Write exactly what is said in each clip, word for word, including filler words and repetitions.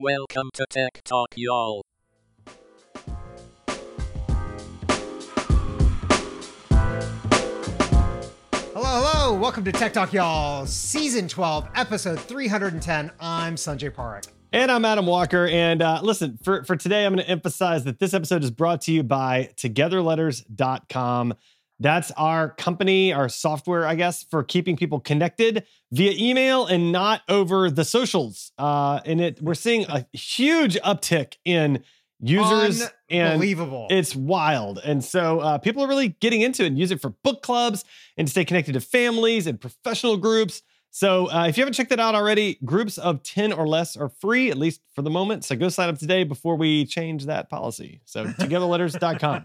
Welcome to Tech Talk, y'all. Hello, hello. Welcome to Tech Talk, y'all. Season twelve, episode three hundred ten. I'm Sanjay Parekh. And I'm Adam Walker. And uh, listen, for, for today, I'm going to emphasize that this episode is brought to you by together letters dot com. That's our company, our software, I guess, for keeping people connected via email and not over the socials. Uh, and it we're seeing a huge uptick in users. Unbelievable. And it's wild. And so uh, people are really getting into it and use it for book clubs and to stay connected to families and professional groups. So uh, if you haven't checked that out already, groups of ten or less are free, at least for the moment. So go sign up today before we change that policy. So together letters dot com.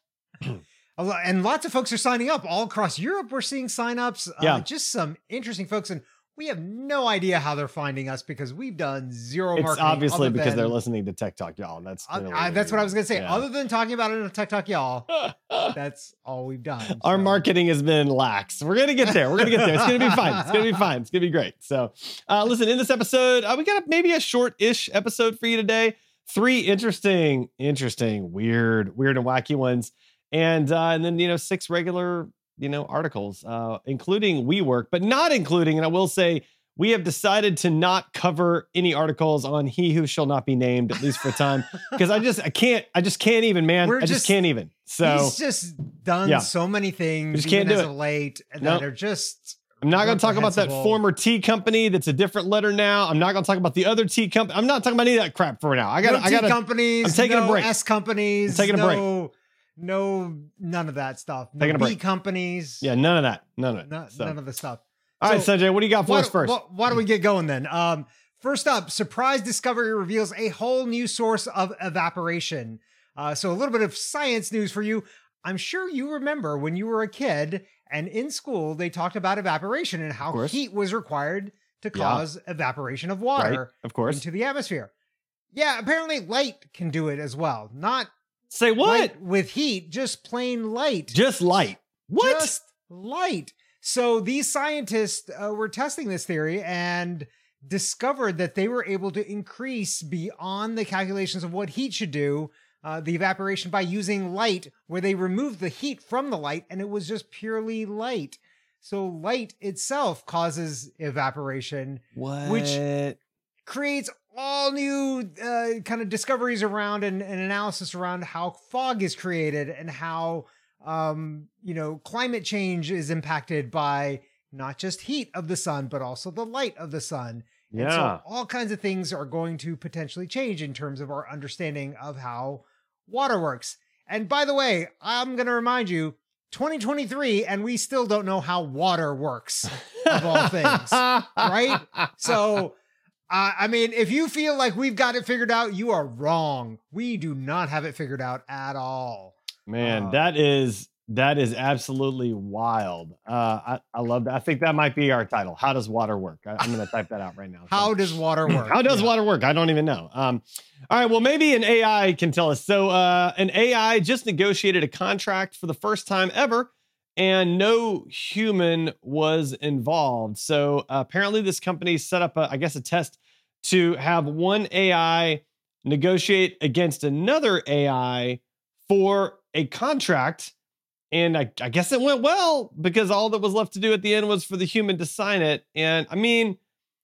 And lots of folks are signing up all across Europe. We're seeing signups. Uh, Yeah. Just some interesting folks. And we have no idea how they're finding us because we've done zero It's marketing. obviously other because than- they're listening to Tech Talk, y'all. That's I, really I, what that's we what I do. was going to say. Yeah. Other than talking about it on Tech Talk, y'all, that's all we've done. Our So- marketing has been lax. We're going to get there. We're going to get there. It's going to be fine. It's going to be fine. It's going to be great. So uh, listen, in this episode, uh, we got a, maybe a short-ish episode for you today. Three interesting, interesting, weird, weird and wacky ones. And uh, and then, you know, six regular, you know, articles, uh, including WeWork, but not including, and I will say, we have decided to not cover any articles on He Who Shall Not Be Named, at least for time, because I just, I can't, I just can't even, man. We're I just, just- can't even. So He's just done Yeah. so many things Just can't even do as it. of late that Nope. are just I'm not going to talk about that reprehensible. former tea company that's a different letter now. I'm not going to talk about the other tea company. I'm not talking about any of that crap for now. I got, no I T got to. companies. I'm taking a no break. S companies. I'm taking a break. no, No, none of that stuff. No Taking a B break. companies. Yeah, none of that. None of it. no- So. none of the stuff. All right, So, Sanjay, what do you got for Why, us first? why, why don't we get going then? Um, first up, surprise discovery reveals a whole new source of evaporation. Uh, so a little bit of science news for you. I'm sure you remember when you were a kid and in school, they talked about evaporation and how course. heat was required to Yeah. cause evaporation of Right, water of course. into the atmosphere. Yeah, apparently light can do it as well. Not Say what? light with heat, just plain light. Just light. What? Just light. So these scientists uh, were testing this theory and discovered that they were able to increase beyond the calculations of what heat should do, uh, the evaporation by using light, where they removed the heat from the light and it was just purely light. So light itself causes evaporation, what? which- creates all new uh, kind of discoveries around and, and analysis around how fog is created and how um, you know, climate change is impacted by not just heat of the sun, but also the light of the sun. And Yeah. so all kinds of things are going to potentially change in terms of our understanding of how water works. And by the way, I'm going to remind you, twenty twenty-three, and we still don't know how water works, of all things, right? So, uh, I mean, if you feel like we've got it figured out, you are wrong. We do not have it figured out at all. Man, Uh, that is that is absolutely wild. Uh, I, I love that. I think that might be our title. How does water work? I, I'm going to type that out right now. How So- does water work? How does Yeah. water work? I don't even know. Um, all right. Well, maybe an A I can tell us. So, uh, an A I just negotiated a contract for the first time ever, and no human was involved. So, uh, apparently, this company set up, a, I guess, a test to have one A I negotiate against another A I for a contract. And I, I guess it went well because all that was left to do at the end was for the human to sign it. And I mean,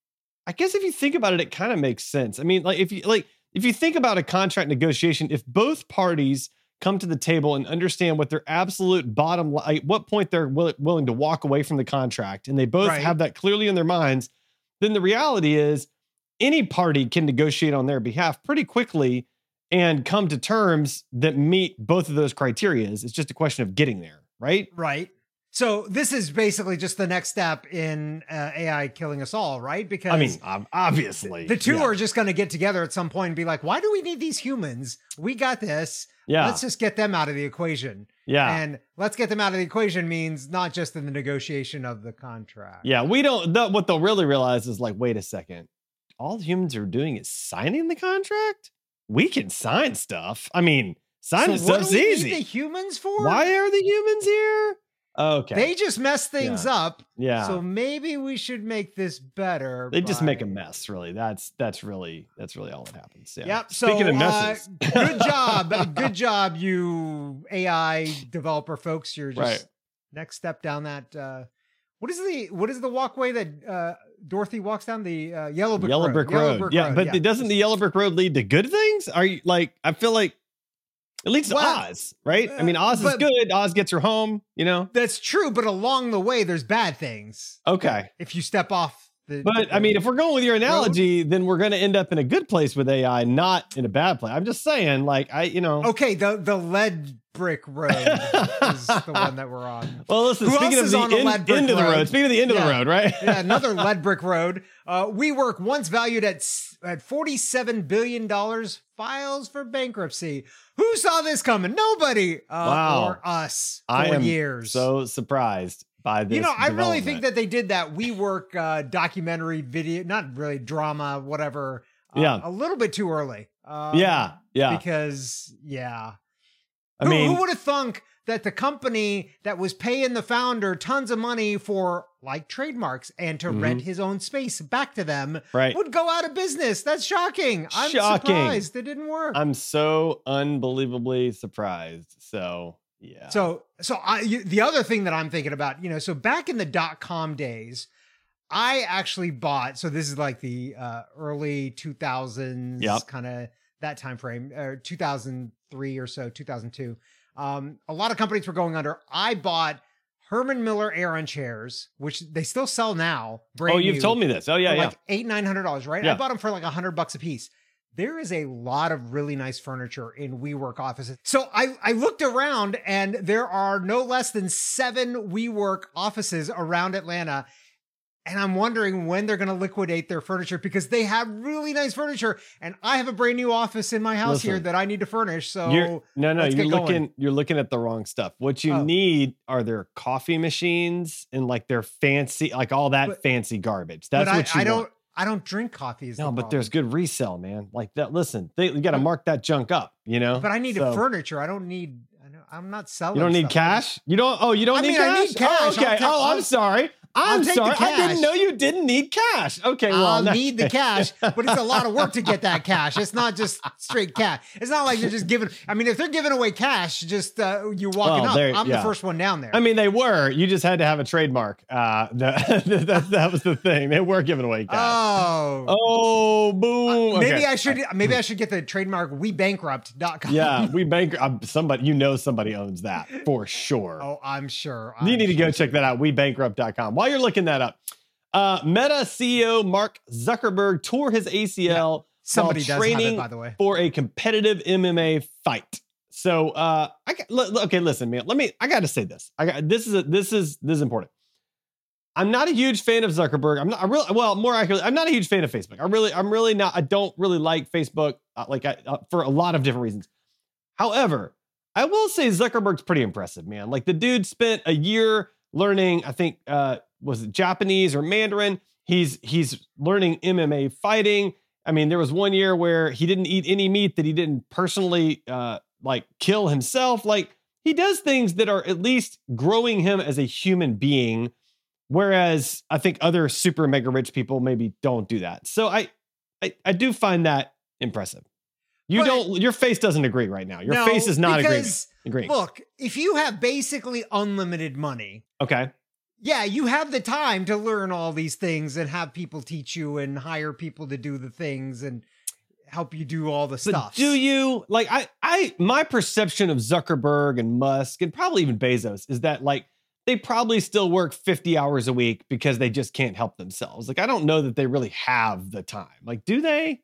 I guess if you think about it, it kind of makes sense. I mean, like if you like if you think about a contract negotiation, if both parties come to the table and understand what their absolute bottom line, like what point they're will, willing to walk away from the contract, and they both Right. have that clearly in their minds, then the reality is any party can negotiate on their behalf pretty quickly and come to terms that meet both of those criteria. It's just a question of getting there, right? Right. So this is basically just the next step in uh, A I killing us all, right? Because I mean, ob- obviously, the two yeah. are just going to get together at some point and be like, why do we need these humans? We got this. Yeah. Let's just get them out of the equation. yeah. And let's get them out of the equation means not just in the negotiation of the contract. Yeah, we don't. The, what they'll really realize is like, wait a second, all humans are doing is signing the contract. We can sign stuff. I mean, signing So what stuff's do we easy. need the humans for? Why are the humans here? Okay. They just mess things Yeah. up. yeah. So maybe we should make this better. They just make a by- mess, really. That's that's really that's really all that happens. Yeah. Yep. So, Speaking of uh, messes, good job. Good job, you A I developer folks. You're just Right. next step down that. Uh, what is the what is the walkway that uh, Dorothy walks down? The uh, yellow brick Yellow road. Brick Yellow Road. Brick yeah, Road, but it- doesn't the Yellow Brick Road lead to good things? Are you like? I feel like it leads to Well, Oz, right? I mean, uh, Oz is but- good. Oz gets her home. You know. That's true, but along the way, there's bad things. Okay. If you step off the. But I mean, if we're going with your analogy, then we're going to end up in a good place with A I, not in a bad place. I'm just saying, like, I, you know. okay, the the lead brick road is the one that we're on. Well, listen, Who speaking else of is the on the end, lead brick end of the road? road, speaking of the end of Yeah. the road, right? Yeah, another lead brick road. Uh, WeWork, once valued at s- at forty-seven billion dollars, files for bankruptcy. Who saw this coming? Nobody. Uh, Wow. Or us for I am years. so surprised by this. you know, I really think development. that they did that WeWork uh, documentary video, not really drama, whatever. Uh, Yeah. a little bit too early. Um, Yeah, yeah. Because yeah, I who, mean, who would have thunk that the company that was paying the founder tons of money for like trademarks and to Mhm. rent his own space back to them right? would go out of business? That's shocking. I'm Shocking. surprised it didn't work. I'm so unbelievably surprised. So yeah. So, so I, you, the other thing that I'm thinking about, you know, so back in the dot com days, I actually bought. So this is like the uh, early two thousands, Yep. kind of that time frame, or two thousand three or so, two thousand two. Um, a lot of companies were going under. I bought Herman Miller Aeron chairs, which they still sell now. Brand oh, you've new, told me this. Oh yeah, for yeah. like eight nine hundred dollars, right? Yeah. I bought them for like a hundred bucks a piece. There is a lot of really nice furniture in WeWork offices. So I, I looked around and there are no less than seven WeWork offices around Atlanta. And I'm wondering when they're going to liquidate their furniture because they have really nice furniture. And I have a brand new office in my house here Listen, that I need to furnish. So You're, no, no, let's you're get going. looking. You're looking at the wrong stuff. What you Oh. need are their coffee machines and like their fancy, like all that But- fancy garbage. That's but I, what you I don't, want. I don't drink coffee. Is No, the but problem. there's good resale, man. Like that. Listen, they, you got to But- mark that junk up. You know. But I need So- a furniture. I don't need, I don't, I'm not selling. You don't need stuff. I just- cash. You don't. Oh, you don't I need mean, I cash. need cash. Oh, I'll okay. ta- oh, I'm I'll- sorry. I'm I'll take the sorry. I didn't cash. know you didn't need cash. Okay, well, I'll no- need the cash, but it's a lot of work to get that cash. It's not just straight cash. It's not like they're just giving. I mean, if they're giving away cash, just uh, you walking Well, up. there- I'm yeah. the first one down there. I mean, they were. You just had to have a trademark. Uh, the, that, that was the thing. They were giving away cash. oh, oh, boom. Uh, maybe Okay. I should. Maybe I should get the trademark we bankrupt dot com. Yeah, we bank. Um, somebody, you know, somebody owns that for sure. Oh, I'm sure. you I'm need to sure. go check that out. we bankrupt dot com. While you're looking that up, uh, Meta C E O Mark Zuckerberg tore his A C L Somebody while does training have it, by the way. for a competitive M M A fight. So, uh, I got, l- l- okay, listen, man. Let me. I got to say this. I got this is a, this is this is important. I'm not a huge fan of Zuckerberg. I'm not. I really well, more accurately, I'm not a huge fan of Facebook. I really, I'm really not. I don't really like Facebook, uh, like I, uh, for a lot of different reasons. However, I will say Zuckerberg's pretty impressive, man. Like the dude spent a year learning. I think uh, was it Japanese or Mandarin. He's he's learning M M A fighting. I mean, there was one year where he didn't eat any meat that he didn't personally uh, like kill himself. Like he does things that are at least growing him as a human being. Whereas I think other super mega rich people maybe don't do that. So I, I, I do find that impressive. You But- don't, your face doesn't agree right now. Your No, face is not agreeing. because, agreeing. Look, if you have basically unlimited money, Okay. yeah, you have the time to learn all these things and have people teach you and hire people to do the things and help you do all the But stuff. do you like I I my perception of Zuckerberg and Musk and probably even Bezos is that like they probably still work fifty hours a week because they just can't help themselves. Like I don't know that they really have the time. Like do they?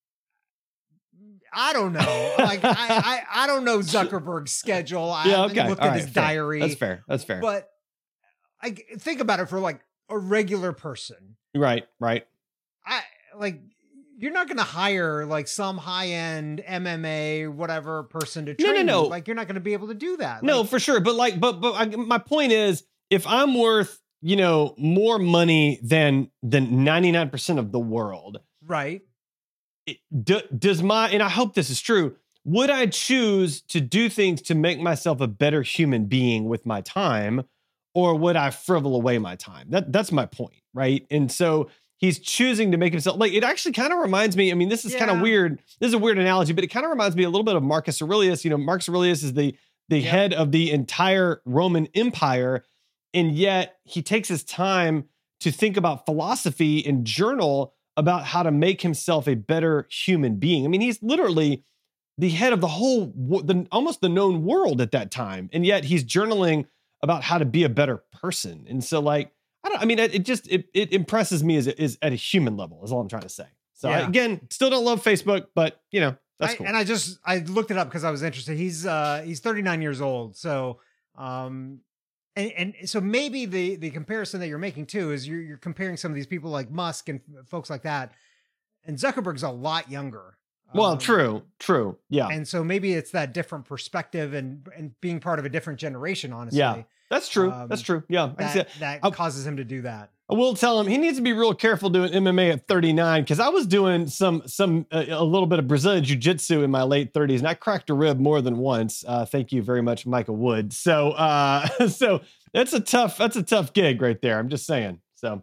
I don't know. Like I, I, I don't know Zuckerberg's schedule. I Yeah, haven't okay. looked All at right, his fair. diary. That's fair. That's fair. But I think about it for like a regular person. Right, right. I like you're not going to hire like some high end M M A whatever person to No, train no, no. you. Like you're not going to be able to do that. No, Like, for sure. But like, but but I, my point is, if I'm worth, you know, more money than than ninety-nine percent of the world, right. it, do, does my and I hope this is true. Would I choose to do things to make myself a better human being with my time, or would I frivol away my time? That that's my point, right? And so he's choosing to make himself like it actually kind of reminds me. I mean, this is kind of Yeah. weird. This is a weird analogy, but it kind of reminds me a little bit of Marcus Aurelius. You know, Marcus Aurelius is the the Yep. head of the entire Roman Empire, and yet he takes his time to think about philosophy and journal about how to make himself a better human being. I mean, he's literally the head of the whole, wo- the almost the known world at that time, and yet he's journaling about how to be a better person. And so, like, I don't. I mean, it, it just it it impresses me as is at a human level. Is all I'm trying to say. So I, Yeah. again, still don't love Facebook, but you know that's I- cool. And I just I looked it up because I was interested. He's uh he's thirty-nine years old. So um and, and so maybe the the comparison that you're making too is you're you're comparing some of these people like Musk and folks like that. And Zuckerberg's a lot younger. well, Um, true, true, yeah, And so maybe it's that different perspective and and being part of a different generation, honestly. Yeah, that's true. um, that's true. Yeah, I can see That, that. that I'll- causes him to do that. I will tell him he needs to be real careful doing M M A at thirty-nine because I was doing some some uh, a little bit of Brazilian jiu-jitsu in my late thirties and I cracked a rib more than once. Uh, thank you very much, Michael Wood. So uh, so that's a tough that's a tough gig right there. I'm just saying. So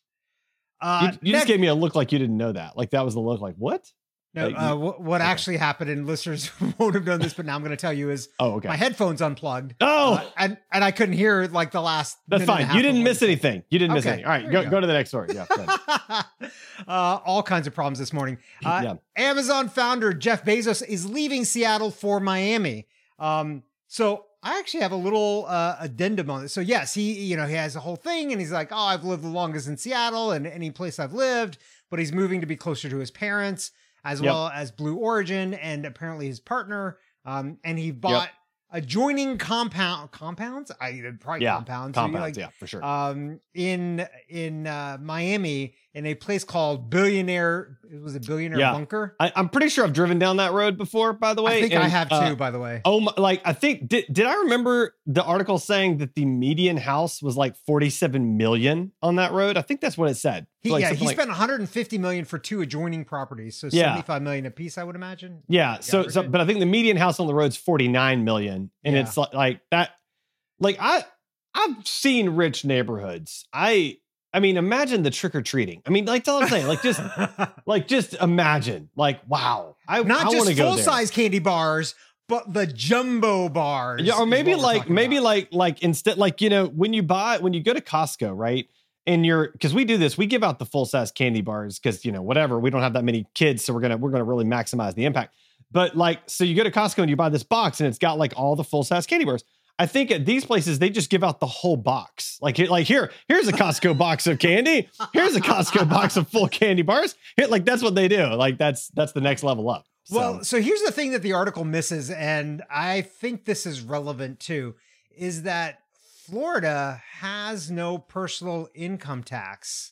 Uh, you, you next- just gave me a look like you didn't know that. Like that was the look. Like what? no, uh, you- uh, what, what okay. actually happened, and listeners won't have known this, but now I'm going to tell you is Oh, okay. my headphones unplugged. oh, Uh, and and I couldn't hear like the last. that's minute and a fine. half You of didn't what miss you said. anything. You didn't miss Okay, anything. All right, there go you go. go. to the next story. Yeah. go ahead. uh, all kinds of problems this morning. Uh, Yeah. Amazon founder Jeff Bezos is leaving Seattle for Miami. Um, so I actually have a little uh, addendum on this. So yes, he you know he has a whole thing, and he's like, oh, I've lived the longest in Seattle and any place I've lived, but he's moving to be closer to his parents as Yep. well as Blue Origin and apparently his partner. Um, and he bought adjoining compound compounds. I probably Yeah, compounds. Compounds. like, yeah, for sure. um in in uh Miami in a place called Billionaire was it Billionaire Yeah. Bunker? I, I'm pretty sure I've driven down that road before. By the way, I think I and, have too, uh, by the way. Oh my, like I think did did I remember the article saying that the median house was like forty-seven million on that road? I think that's what it said. He, Like yeah, something he like- spent one hundred fifty million for two adjoining properties, so Yeah. seventy-five million a piece, I would imagine. Yeah, so average so it. but I think the median house on the road's forty-nine million and Yeah. it's like, like that like I I've seen rich neighborhoods. I I mean imagine the trick or treating. I mean like that's what I'm saying. Like just like just imagine. Like wow. I Not I want just to go full there. size candy bars, but the jumbo bars. Yeah, or is maybe what we're like talking maybe about. like like instead like you know when you buy when you go to Costco, right? And you're because we do this, we give out the full size candy bars because you know whatever we don't have that many kids, so we're gonna we're gonna really maximize the impact. But like so you go to Costco and you buy this box and it's got like all the full size candy bars. I think at these places they just give out the whole box. Like like here here's a Costco box of candy. Here's a Costco box of full candy bars. Here, like that's what they do. Like that's that's the next level up. So, Well, so here's the thing that the article misses, and I think this is relevant too, is that Florida has no personal income tax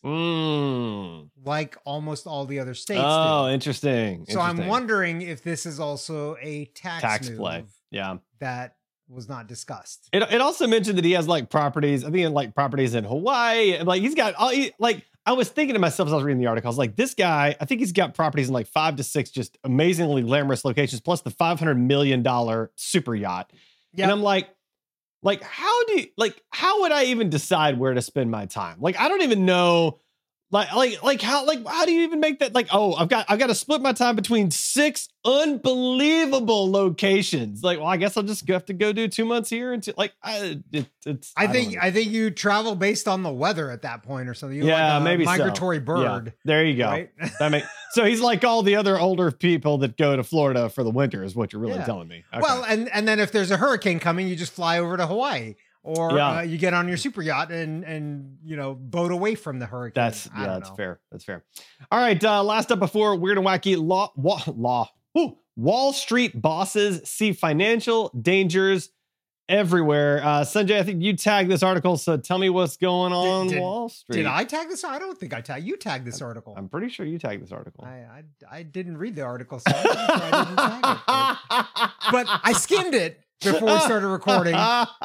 mm. like almost all the other states Oh, do. interesting. So I'm interesting. wondering if this is also a tax, tax move play. Yeah. that was not discussed. It, it also mentioned that he has like properties. I think like properties in Hawaii. And like he's got all he, like I was thinking to myself as I was reading the article, I was like, this guy, I think he's got properties in like five to six just amazingly glamorous locations, plus the five hundred million dollars super yacht. Yeah. And I'm like, like, how do you like how would I even decide where to spend my time? Like, I don't even know. Like, like, like, how, like, how do you even make that? Like, oh, I've got, I've got to split my time between six unbelievable locations. Like, well, I guess I'll just have to go do two months here and two, like, I, it, it's. I don't think know. I think you travel based on the weather at that point or something. You're yeah, like a maybe so. migratory Yeah, bird. there you go. Right? That make so he's like all the other older people that go to Florida for the winter, is what you're really Yeah. telling me. Okay. Well, and and then if there's a hurricane coming, you just fly over to Hawaii, or Yeah. uh, you get on your super yacht and and you know boat away from the hurricane. That's I yeah, don't that's know. fair. That's fair. All right. Uh, last up before weird and wacky law, wa- law. Woo, Wall Street bosses see financial dangers everywhere. Uh, Sanjay, I think you tagged this article, so tell me what's going on did- Wall Street. Did I tag this? I don't think I tagged. You tagged this article. I'm pretty sure you tagged this article. I, I I didn't read the article, so I didn't, so I didn't tag it. But, but I skimmed it before we started recording.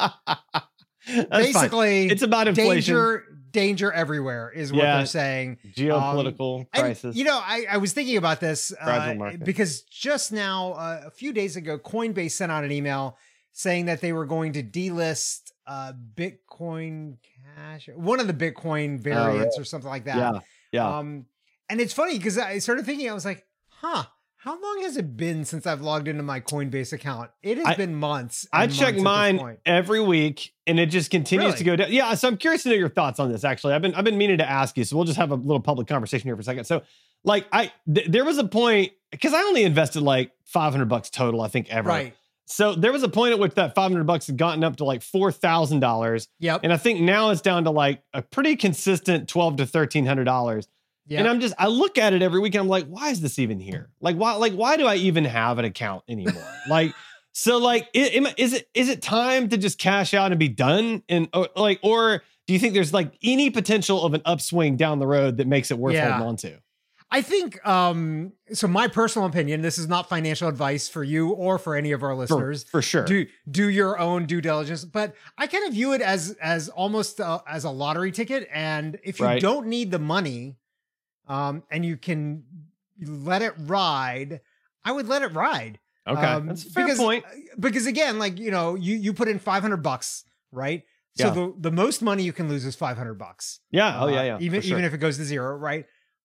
That's Basically, fine. It's about inflation, danger, danger everywhere is what Yeah. they're saying. geopolitical And, crisis. you know, I, I was thinking about this Fragile uh, market. because just now, uh, a few days ago, Coinbase sent out an email saying that they were going to delist uh, Bitcoin Cash, one of the Bitcoin variants right. or something like that. Yeah. Yeah. Um, and it's funny because I started thinking, I was like, huh, how long has it been since I've logged into my Coinbase account? It has I, been months. I and check months at this mine point. every week and it just continues Really? to go down. Yeah. So I'm curious to know your thoughts on this. Actually, I've been, I've been meaning to ask you. So we'll just have a little public conversation here for a second. So like I, th- there was a point because I only invested like five hundred bucks total, I think ever. Right. So there was a point at which that five hundred bucks had gotten up to like four thousand dollars. Yep. And I think now it's down to like a pretty consistent twelve to thirteen hundred dollars. Yep. And I'm just, I look at it every week and I'm like, why is this even here? Like, why, like, why do I even have an account anymore? Like, so like, is, is it, is it time to just cash out and be done? And or, like, or do you think there's like any potential of an upswing down the road that makes it worth Yeah. holding on to? I think, um, so my personal opinion, this is not financial advice for you or for any of our For, listeners. for sure. Do do your own due diligence, but I kind of view it as as almost uh, as a lottery ticket. And if you Right. don't need the money, um, and you can let it ride, I would let it ride. Okay. Um, That's a fair because, point. Because again, like, you know, you you put in five hundred bucks, right? So Yeah. the the most money you can lose is five hundred bucks. Yeah. Oh yeah. Uh, Yeah. Even for sure. even if it goes to zero, right?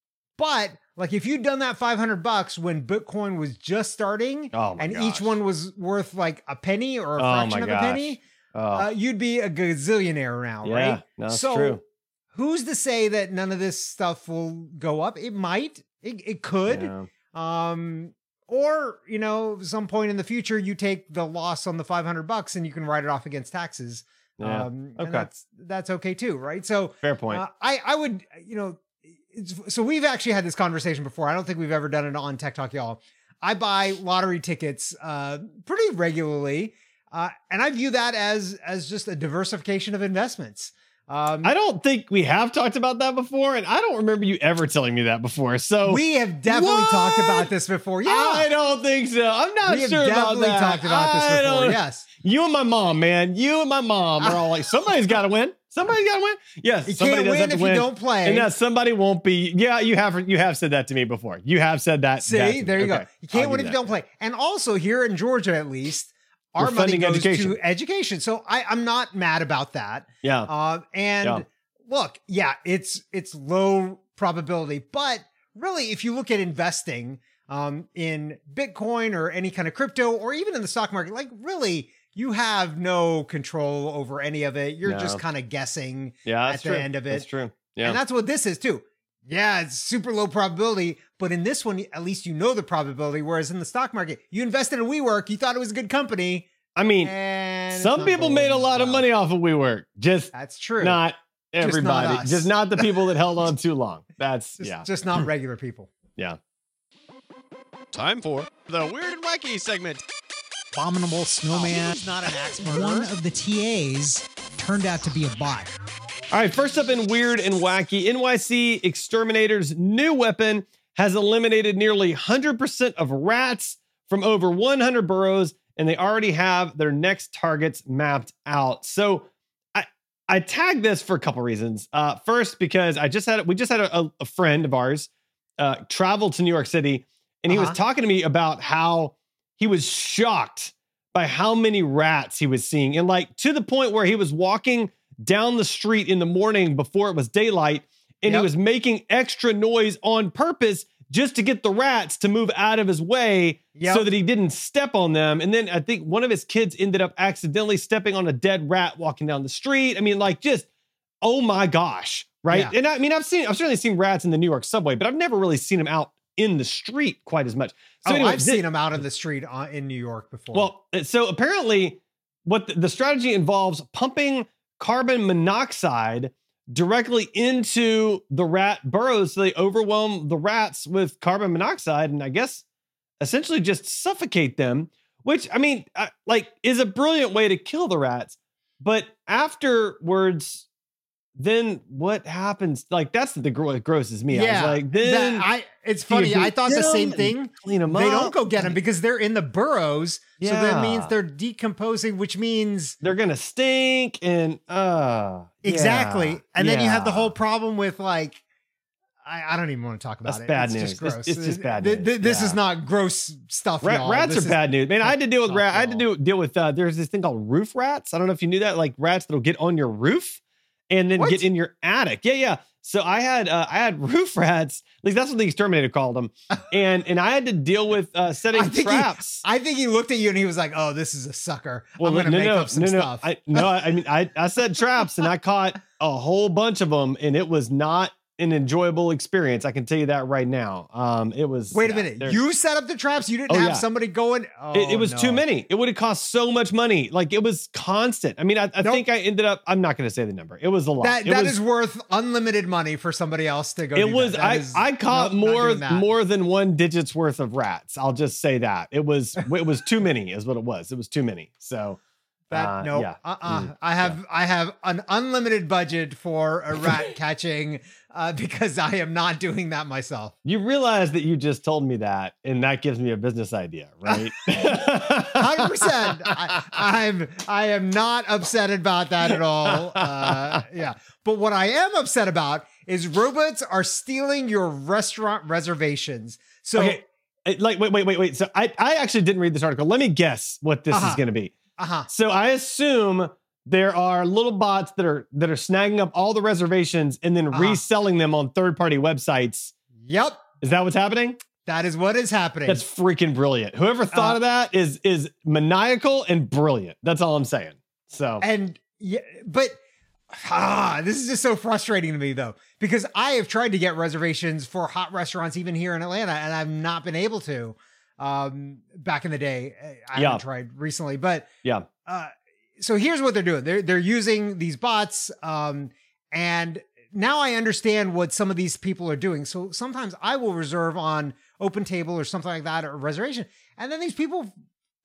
But like if you'd done that five hundred bucks when Bitcoin was just starting, oh my and gosh. each one was worth like a penny or a Oh fraction my of gosh. a penny, Oh, uh, you'd be a gazillionaire now, yeah. right? No, that's so true. who's to say that none of this stuff will go up? It might. It, it could. Yeah. Um, or you know, some point in the future, you take the loss on the five hundred bucks and you can write it off against taxes. Yeah. Um, Okay. and that's that's okay too, right? So Fair point. uh, I I would you know, it's, so we've actually had this conversation before. I don't think we've ever done it on Tech Talk, y'all. I buy lottery tickets uh, pretty regularly, uh, and I view that as as just a diversification of investments. Um, I don't think we have talked about that before, and I don't remember you ever telling me that before. So we have definitely What? talked about this before. Yeah, I don't think so. I'm not we have sure about definitely that. talked about this I before. don't- Yes, You and my mom, man. You and my mom are all like, somebody's got to win. Somebody's got to win. Yes, you somebody can't does win have to if win. you don't play. And that somebody won't be. Yeah, you have. You have said that to me before. You have said that. See, that to me. there you Okay. go. You can't I'll win give if you you that. don't play. And also here in Georgia, at least, our We're money funding goes education. to education. So I, I'm not mad about that. Yeah. Uh, and Yeah. look, yeah, it's it's low probability, but really, if you look at investing um, in Bitcoin or any kind of crypto, or even in the stock market, like really, you have no control over any of it. You're No. just kind of guessing, Yeah. at That's the true. end of it. That's true. Yeah. and that's what this is too. Yeah, it's super low probability, but in this one, at least you know the probability. Whereas in the stock market, you invested in WeWork, you thought it was a good company, I mean, and it's some not people going made a lot of well. money off of WeWork. Just That's true. not Just not everybody. us. Just not the people that held on too long. That's just, yeah. just not regular people. Yeah. Time for the Weird and Wacky segment. Abominable snowman. He's not an axe One murderer. of the T As turned out to be a bot. All right, first up in Weird and Wacky, N Y C Exterminator's new weapon has eliminated nearly one hundred percent of rats from over one hundred burrows, and they already have their next targets mapped out. So I I tagged this for a couple reasons. Uh, first, because I just had we just had a, a friend of ours uh, travel to New York City, and he Uh-huh. was talking to me about how he was shocked by how many rats he was seeing, and like to the point where he was walking down the street in the morning before it was daylight, and Yep. he was making extra noise on purpose just to get the rats to move out of his way Yep. so that he didn't step on them. And then I think one of his kids ended up accidentally stepping on a dead rat walking down the street. I mean, like just, oh my gosh, right? Yeah. And I mean, I've seen, I've certainly seen rats in the New York subway, but I've never really seen them out in the street quite as much. So oh, anyway, I've thi- seen them out in the street uh, in New York before. well, uh, so apparently, what the, the strategy involves pumping carbon monoxide directly into the rat burrows, so they overwhelm the rats with carbon monoxide, and I guess essentially just suffocate them. Which I mean, uh, like, is a brilliant way to kill the rats. But afterwards, then what happens? Like, that's the gro- what grosses me. I was like, then that- I. It's do you funny. I beat thought the them same and thing. clean them They up. don't go get them because they're in the burrows. So that means Yeah. they're decomposing, which means They're gonna stink, and uh exactly. yeah, And then you have the yeah. whole problem with like, I, I don't even want to talk about That's it. bad it's news. Just gross. It's, it's just bad Th- news. th- This Yeah. is not gross stuff. Rat, y'all. rats This are is- bad news, man. I had to deal with Fuck rat. I had to y'all. do deal with. Uh, there's this thing called roof rats. I don't know if you knew that, like rats that'll get on your roof and then What? get in your attic. Yeah, yeah. So I had uh, I had roof rats. At least that's what the exterminator called them. And and I had to deal with uh, setting I think he- traps. I think he looked at you and he was like, "Oh, this is a sucker. Well, I'm gonna no, make no, up some no, no. stuff." I, no, I I mean, I, I set traps and I caught a whole bunch of them, and it was not an enjoyable experience. I can tell you that right now. Um, it was. Wait a yeah, minute. they're- You set up the traps. You didn't Oh, have yeah. somebody going. Oh, It, it was no. too many. It would have cost so much money. Like it was constant. I mean, I, I Nope. think I ended up. I'm not going to say the number. It was a lot. That it that was, is worth unlimited money for somebody else to go. It do was. That. That I is- I caught nope, not more doing that. more than one digits worth of rats. I'll just say that it was. It was too many. Is what it was. It was too many. So. That uh, no, yeah. uh, uh Mm, I have I have an unlimited budget for a rat catching, uh, because I am not doing that myself. You realize that you just told me that, and that gives me a business idea, right? Hundred percent. I'm I am not upset about that at all. Uh, yeah, but what I am upset about is robots are stealing your restaurant reservations. So Okay. Uh, Like, wait, wait, wait, wait. So I, I actually didn't read this article. Let me guess what this is Uh-huh. going to be. uh huh. So I assume there are little bots that are that are snagging up all the reservations and then Uh-huh. reselling them on third-party websites. Yep, Is that what's happening? that is what is happening. That's freaking brilliant. Whoever thought Uh, of that is is maniacal and brilliant. That's all I'm saying. So And yeah, but ah, this is just so frustrating to me though, because I have tried to get reservations for hot restaurants even here in Atlanta, and I've not been able to. Um, back in the day, I Yeah. haven't tried recently, but yeah. uh, so here's what they're doing. They're they're using these bots, um, and now I understand what some of these people are doing. So sometimes I will reserve on OpenTable or something like that, or a reservation, and then these people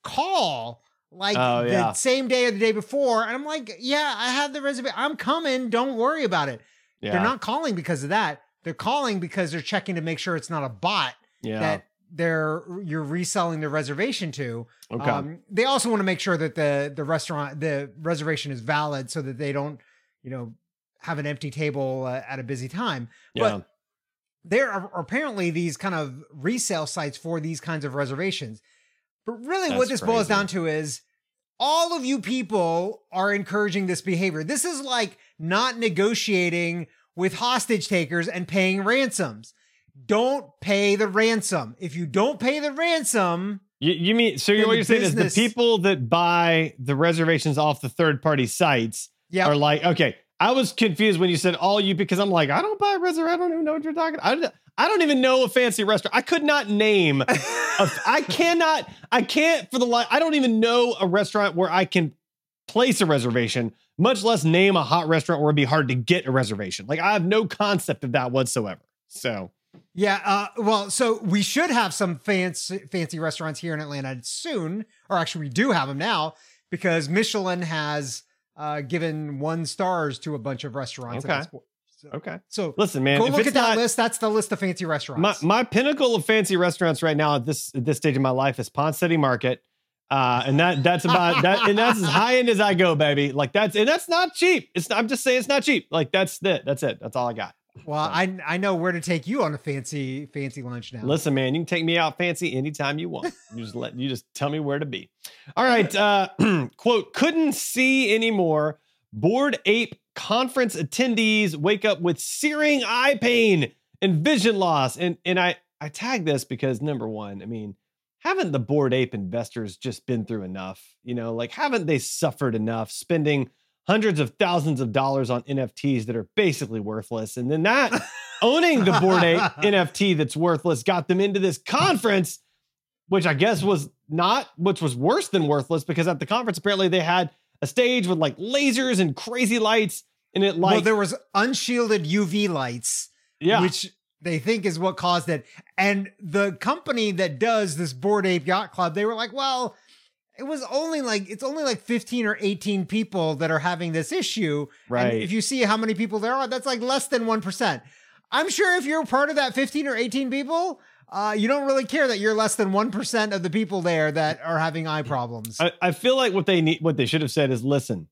call like Oh, the yeah. same day or the day before, and I'm like, yeah, I have the reservation. I'm coming. Don't worry about it. Yeah. They're not calling because of that. They're calling because they're checking to make sure it's not a bot yeah. that they're you're reselling the reservation to. Okay. Um, they also want to make sure that the the restaurant the reservation is valid so that they don't, you know, have an empty table uh, at a busy time. yeah. But there are apparently these kind of resale sites for these kinds of reservations. But really, what That's this boils crazy. down to is all of you people are encouraging this behavior. This is like not negotiating with hostage takers and paying ransoms. Don't pay the ransom. If you don't pay the ransom, You, you mean so? in What the you're saying is business- the people that buy the reservations off the third-party sites yeah, are like, okay. I was confused when you said all you because I'm like, I don't buy reservation. I don't even know what you're talking. I don't, I don't even know a fancy restaurant. I could not name. A, I cannot. I can't for the life. I don't even know a restaurant where I can place a reservation, much less name a hot restaurant where it'd be hard to get a reservation. Like I have no concept of that whatsoever. So yeah. Uh, well, so we should have some fancy fancy restaurants here in Atlanta soon, or actually, we do have them now because Michelin has uh, given one stars to a bunch of restaurants. Okay. at this point. So, okay, so listen, man. go if look it's at that not- list. That's the list of fancy My restaurants. my pinnacle of fancy restaurants right now at this at this stage of my life is Ponce City Market, uh, and that that's about that, and that's as high end as I go, baby. Like that's and that's not cheap. It's not, I'm just saying it's not cheap. Like that's it. That's it. That's all I got. well, I I know where to take you on a fancy fancy lunch now. Listen, man, you can take me out fancy anytime you want. You just let you just tell me where to be. All right. Uh, quote: couldn't see anymore. Bored Ape conference attendees wake up with searing eye pain and vision loss. And and I I tag this because number one, I mean, haven't the Bored Ape investors just been through enough? You know, like haven't they suffered enough spending hundreds of thousands of dollars on N F Ts that are basically worthless? And then that owning the Bored Ape N F T that's worthless got them into this conference, which I guess was not, which was worse than worthless because at the conference, apparently they had a stage with like lasers and crazy lights and it like, well, there was unshielded U V lights, yeah, which they think is what caused it. And the company that does this Bored Ape Yacht Club, they were like, well, it was only like, it's only like fifteen or eighteen people that are having this issue. Right. And if you see how many people there are, that's like less than one percent. I'm sure if you're part of that fifteen or eighteen people, uh, you don't really care that you're less than one percent of the people there that are having eye problems. I, I feel like what they need, what they should have said is, listen,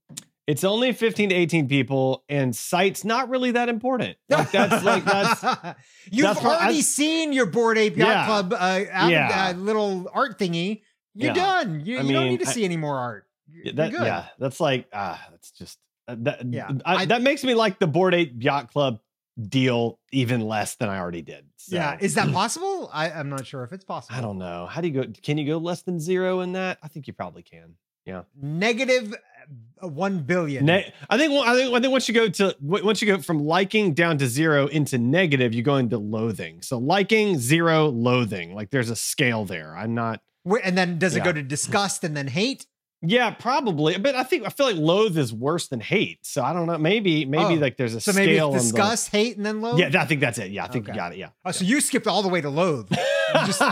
It's only fifteen to eighteen people, and sight's not really that important. Like that's like that's You've that's what already I- seen your Bored Ape Yacht Yeah. Club uh, out, Yeah. uh, little art thingy. You're Yeah. done. You, I you don't mean, need to I- see any more art. You're that. good. Yeah, that's like ah, that's just uh, that. Yeah. I, I- that makes me like the Bored Ape Yacht Club deal even less than I already did. So, Yeah. Is that possible? I, I'm not sure if it's possible. I don't know. How do you go? Can you go less than zero in that? I think you probably can. Yeah. Negative uh, one billion. Ne- I think. I think. I think once you go to once you go from liking down to zero into negative, you go into loathing. So liking, zero, loathing. Like there's a scale there. I'm not. Wait, and then does it Yeah. go to disgust and then hate? Yeah, probably. But I think I feel like loathe is worse than hate. So I don't know. Maybe maybe Oh, like there's a So scale. maybe on it's the- disgust, hate, and then loathe? Yeah, I think that's it. Yeah, I think Okay. you got it. Yeah. Oh, so you skipped all the way to loathe. You just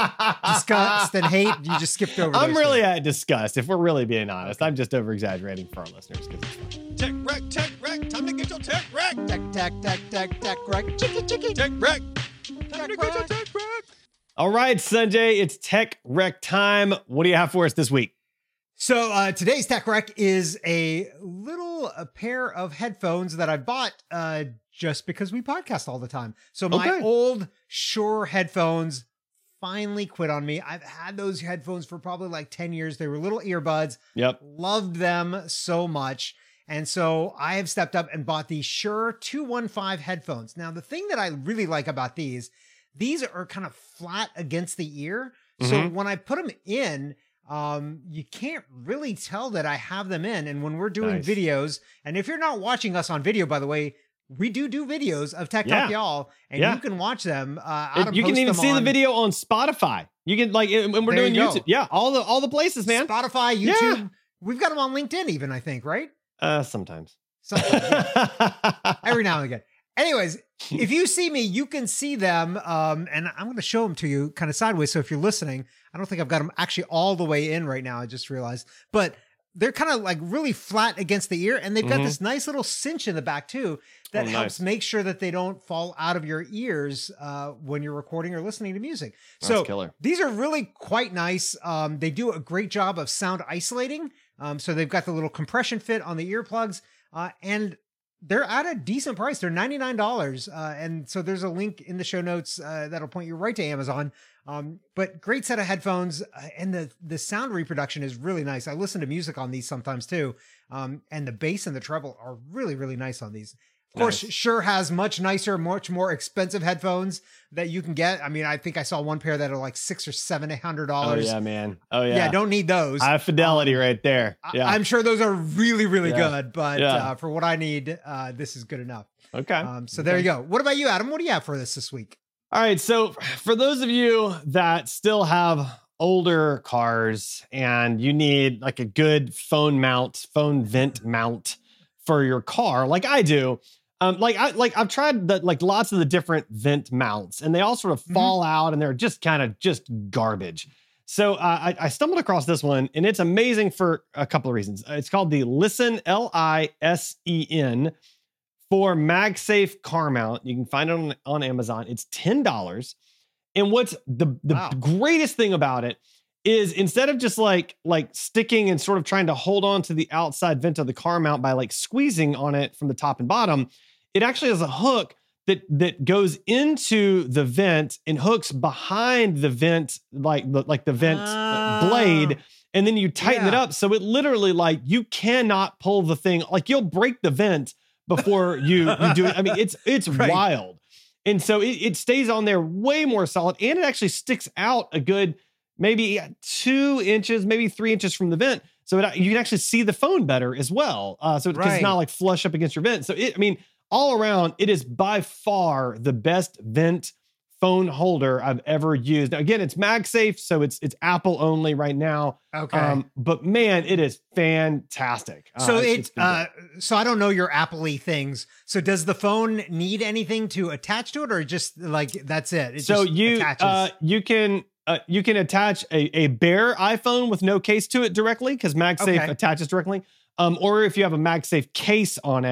disgust and hate. You just skipped over. I'm those really two. at disgust. If we're really being honest, I'm just over exaggerating for our listeners because it's fun. Tech wreck, tech wreck. Time to get your tech wreck. Tech, tech, tech, tech, tech, right? Chicky, chicky. Tech wreck. Tech Time to get your wreck. tech wreck. All right, Sanjay, it's tech wreck time. What do you have for us this week? So uh, today's tech rec is a little a pair of headphones that I bought uh, just because we podcast all the time. So my Okay. old Shure headphones finally quit on me. I've had those headphones for probably like ten years. They were little earbuds. Yep. Loved them so much. And so I have stepped up and bought the Shure two one five headphones. Now, the thing that I really like about these, these are kind of flat against the ear. So Mhm. when I put them in, um, you can't really tell that I have them in. And when we're doing Nice. videos, and if you're not watching us on video, by the way, we do do videos of Tech Talk Yeah. Y'all, and Yeah. you can watch them. Uh, It- Adam you can posts even them see the on video on Spotify. You can like when we're There doing you go. YouTube. Yeah, all the all the places, man. Spotify, Yeah. YouTube. We've got them on LinkedIn, even I think, right? Uh, sometimes. Sometimes, yeah. Every now and again. Anyways, if you see me, you can see them. Um, and I'm going to show them to you kind of sideways. So if you're listening, I don't think I've got them actually all the way in right now. I just realized, but they're kind of like really flat against the ear. And they've got Mhm. this nice little cinch in the back too that Oh, helps nice. make sure that they don't fall out of your ears uh, when you're recording or listening to music. That's so killer. these are really quite nice. Um, they do a great job of sound isolating. Um, so they've got the little compression fit on the earplugs. Uh, and they're at a decent price. They're ninety-nine dollars. Uh, and so there's a link in the show notes uh, that'll point you right to Amazon. Um, but great set of headphones. Uh, and the, the sound reproduction is really nice. I listen to music on these sometimes too. Um, and the bass and the treble are really, really nice on these. Of course, Nice. Shure has much nicer, much more expensive headphones that you can get. I mean, I think I saw one pair that are like six or seven, eight hundred Oh dollars. yeah, man. Oh yeah. Yeah, don't need those. High fidelity right there. I- Yeah. I'm sure those are really, really Yeah. good, but Yeah. uh, for what I need, uh, this is good enough. okay. Um, so there you go. What about you, Adam? What do you have for us this week? All right. So for those of you that still have older cars and you need like a good phone mount, phone vent mount for your car, like I do, um, like I like I've tried the, like lots of the different vent mounts, and they all sort of Mhm. fall out, and they're just kind of just garbage. So uh, I, I stumbled across this one, and it's amazing for a couple of reasons. It's called the Listen L I S E N for MagSafe car mount. You can find it on, on Amazon. It's ten dollars. And what's the, the Wow. greatest thing about it is instead of just like like sticking and sort of trying to hold on to the outside vent of the car mount by like squeezing on it from the top and bottom, it actually has a hook that that goes into the vent and hooks behind the vent, like the like the vent uh, Oh. blade. And then you tighten it Yeah. up. So it literally like you cannot pull the thing, like you'll break the vent before you, you do it. I mean, it's it's Right. wild. And so it, it stays on there way more solid, and it actually sticks out a good maybe two inches, maybe three inches from the vent. So it, you can actually see the phone better as well. Uh, so because Right. it's not like flush up against your vent. So it, I mean, all around, it is by far the best vent phone holder I've ever used. Now, again, it's MagSafe, so it's it's Apple only right now. Okay. Um, but man, it is fantastic. Uh, so it's- it, it's been uh, great. so I don't know your Apple-y things. So does the phone need anything to attach to it, or just like that's it? It so just you attaches? uh, you can uh, you can attach a, a bare iPhone with no case to it directly because MagSafe Okay. attaches directly. Um, or if you have a MagSafe case on it,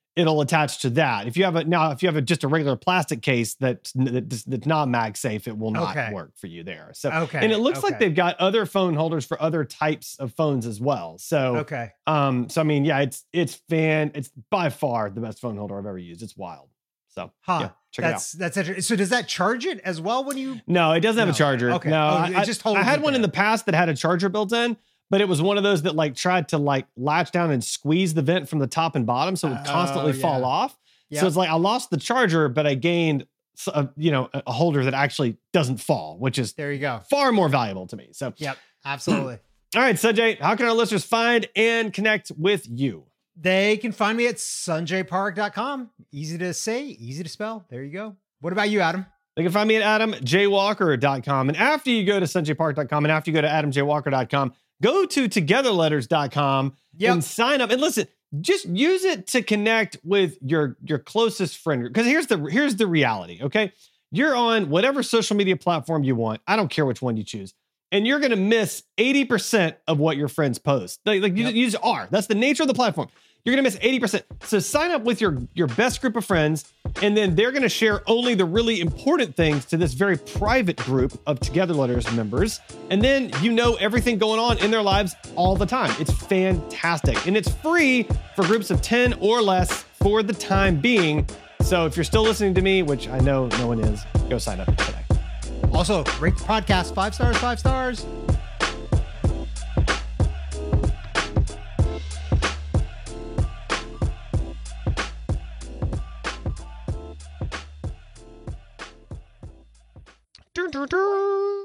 it'll attach to that. If you have a now, if you have a, just a regular plastic case that's that's, that's not MagSafe, it will not Okay. work for you there. So, Okay, and it looks like okay. they've got other phone holders for other types of phones as well. So, Okay. um, so I mean, yeah, it's it's fan, it's by far the best phone holder I've ever used. It's wild. So, Huh. yeah, check it out. That's that's interesting. So does that charge it as well when you? No, it doesn't have No. a charger. Okay. No, Oh, I, it I- just holds I had it one in there. the past that had a charger built in, but it was one of those that like tried to like latch down and squeeze the vent from the top and bottom, so it would constantly Oh, yeah. fall off. Yep. So it's like I lost the charger, but I gained, s- a, you know, a a holder that actually doesn't fall, which is There you go. far more valuable to me. So, Yep. Absolutely. all right, Sanjay, how can our listeners find and connect with you? They can find me at sanjay park dot com. Easy to say, easy to spell. There you go. What about you, Adam? They can find me at adam j walker dot com. And after you go to sanjay park dot com and after you go to adam j walker dot com, go to together letters dot com Yep. and sign up. And listen, just use it to connect with your, your closest friend. Because here's the here's the reality, okay? You're on whatever social media platform you want. I don't care which one you choose. And you're going to miss eighty percent of what your friends post. Like, like you, Yep. you just are. That's the nature of the platform. You're going to miss eighty percent. So sign up with your, your best group of friends, and then they're going to share only the really important things to this very private group of Together Letters members. And then you know everything going on in their lives all the time. It's fantastic. And it's free for groups of ten or less for the time being. So if you're still listening to me, which I know no one is, go sign up today. Also, rate the podcast five stars, five stars. Dun, dun, dun.